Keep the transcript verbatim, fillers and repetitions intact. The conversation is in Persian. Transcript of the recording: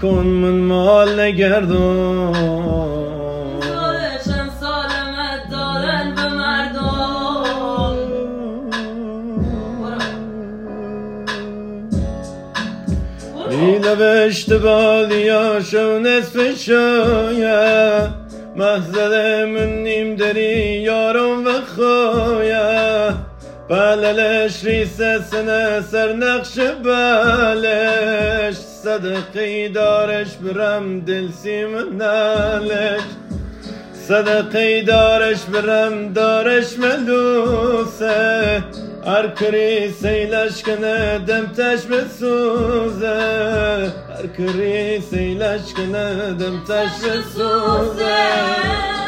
کن من مال نگردم لبشت بالیا شو نصف شایا محضر من نیم داری یارم و خویا بللش ریسه سنه سر نقش بالش صدقی دارش برم دل سیم نالش صدقی دارش برم دارش ملوسه هر کری سیلش کنه دمتش بسوزه هر کری سیلش کنه دمتش بسوزه